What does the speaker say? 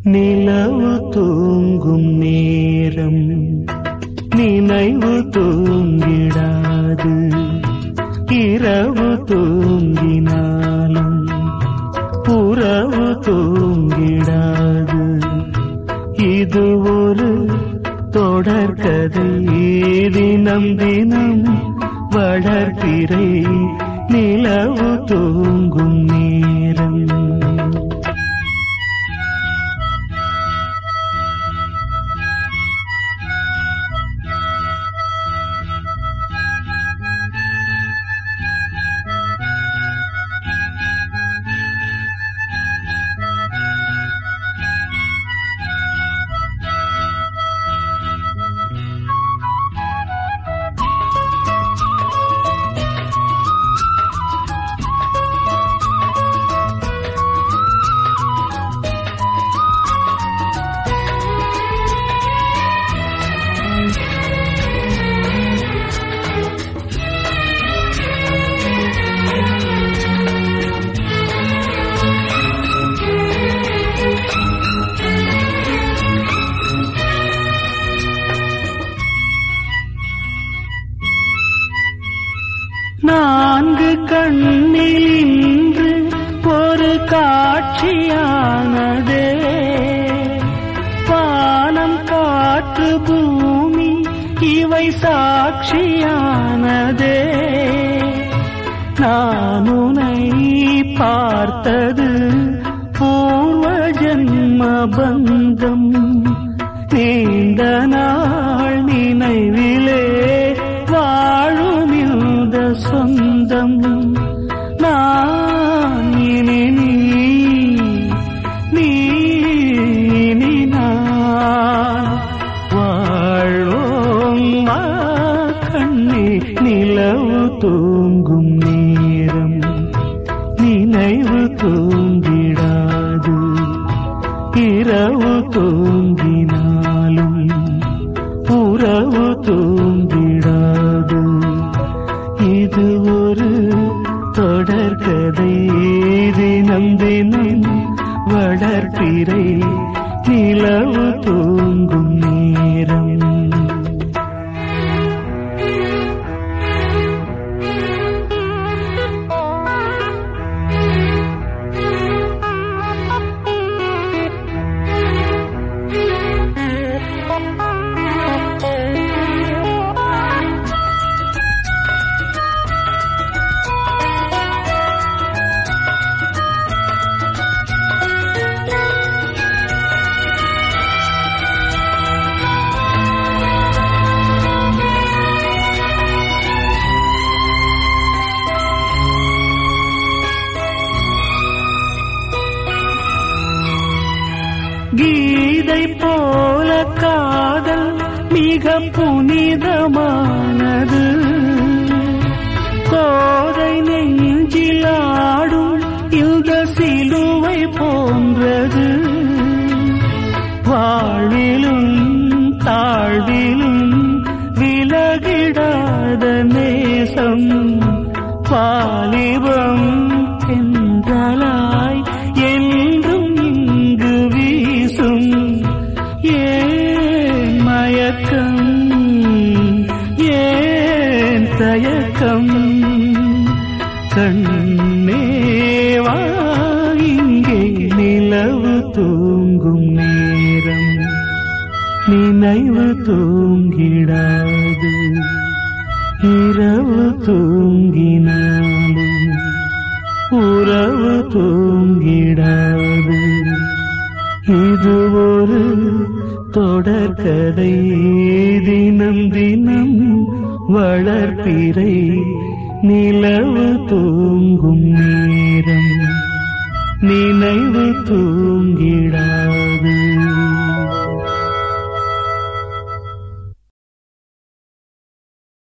நிலவு தூங்கும் நேரம் நினைவு தூங்கிடாது. இரவு தூங்கினாலும் உறவு தூங்கிடாது. இது ஒரு தொடர்கதை, தினம் தினம் வளர்பிறை நிலவு தூங்கும் நேரம். நான்கு கண்ணில் இன்று ஒரு காட்சியானதே. வானம் காற்று பூமி இவை சாட்சியானதே. நான் உன்னை பார்த்தது பூர்வ ஜன்ம பந்தம். நீண்ட நாள் நினைவிலே வாழும் இந்த சொந்தம். நான் இனி நீ நான் வாழ்வோம் வா கண்ணே. நிலவு தூங்கும் நேரம் நினைவு தூங்கிடாது. இரவு தூங்கினாலும் உறவு தூங்கிடாது. இது ஒரு தொடர்கதை, தினம் தினம் வளர்பிறை நிலவு தூங்கும் நேரம். கீதை போல காதல் மிக புனிதமானது. கோதை நெஞ்சிலாடும் யுக சிலுவை போன்றது. வாழ்விலும் தாழ்விலும் விலகிடாத நேசம். வாலிபம் என்றலாய் என்றும் இங்கு வீசும். ஏன் மயக்கம் ஏன் தயக்கம். கண்ணேவா இங்கே நிலவு தூங்கும் நேரம் நினைவு தூங்கிடாது. இரவு தூங்கினாலும் உறவு தூங்கிடாது. இது ஒரு தொடர்கதை, தினம் தினம் வளர்பிறை நிலவு தூங்கும் நேரம் நினைவு